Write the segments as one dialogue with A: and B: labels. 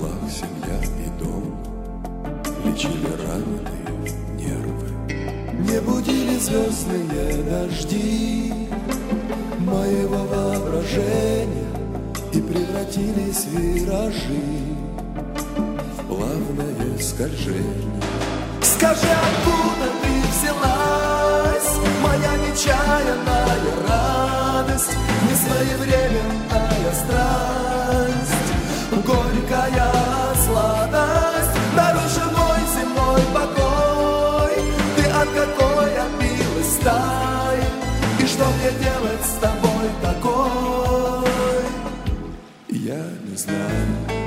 A: смоглах семья и дом лечили раненые нервы. Не будили звездные дожди моего воображения, и превратились виражи в плавное скольжение. Скажи, откуда ты взялась, моя нечаянная радость, несвоевременная страсть, горькая сладость, нарушен мой земной покой. Ты от какой отбилась стаи, и что мне делать с тобой такой, я не знаю.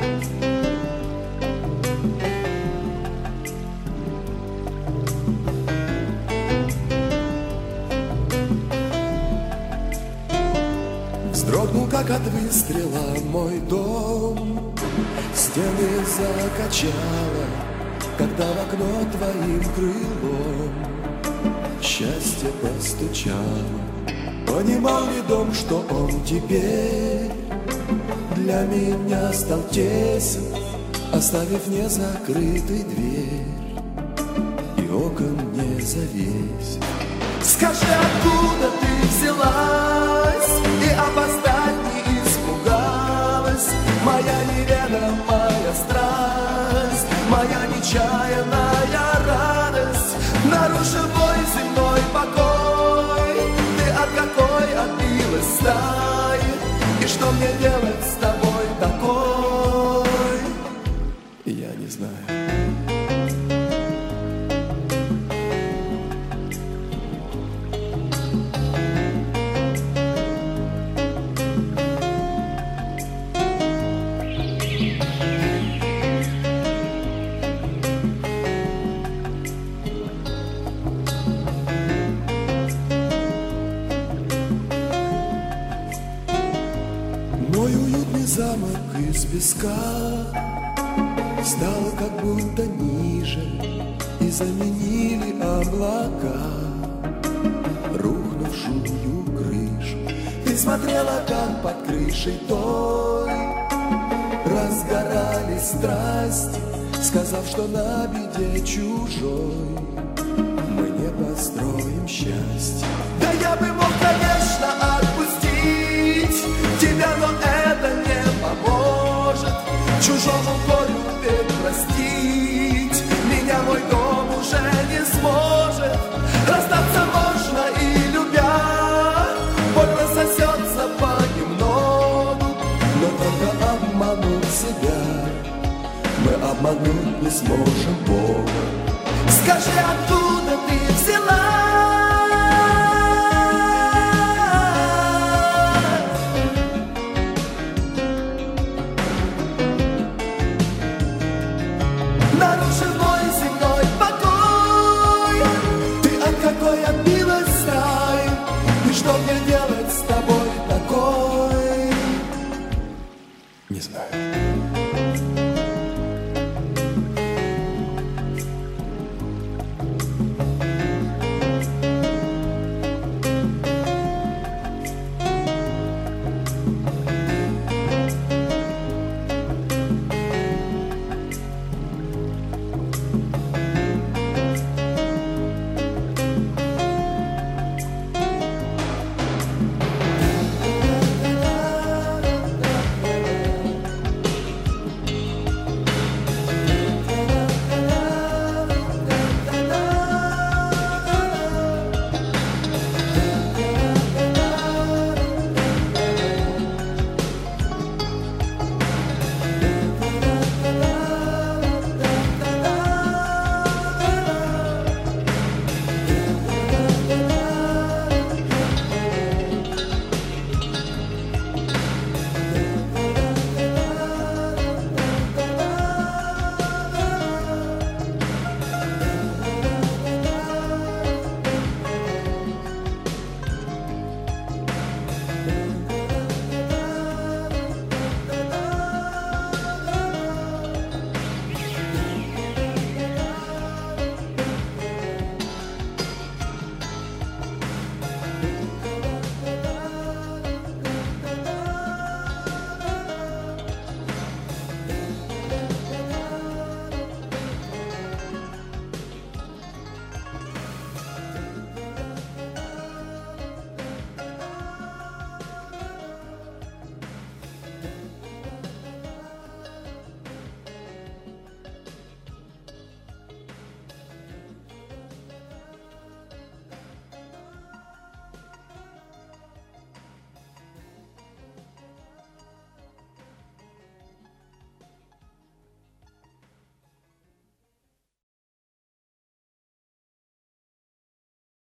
A: Вздрогнул, как от выстрела, мой дом, стены закачало, когда в окно твоим крылом счастье постучало. Понимал ли дом, что он теперь для меня стал тесен, оставив незакрытой дверь и окон не завесив? Скажи, откуда ты взялась и опоздать не испугалась, моя неведомая страсть, моя нечаянная радость, нарушив мой земной покой. Ты от какой отбилась стаи, и что мне делать с тобой такой, я не знаю. Мой уютный замок из песка стал как будто ниже, и заменили облака рухнувшую крышу. Ты смотрела, как под крышей той разгорались страсти, сказав, что на беде чужой мы не построим счастье. Да я бы мог, конечно, отпустить тебя, но это не поможет. Чужому горю ведь простить меня мой дом уже не сможет. Расстаться можно и любя, боль рассосется понемногу, но только обмануть себя мы обмануть не сможем Бога. Скажи, откуда ты взялась, нарушив мой земной покой. Ты от какой отбилась стаи, и что мне делать с тобой такой, не знаю.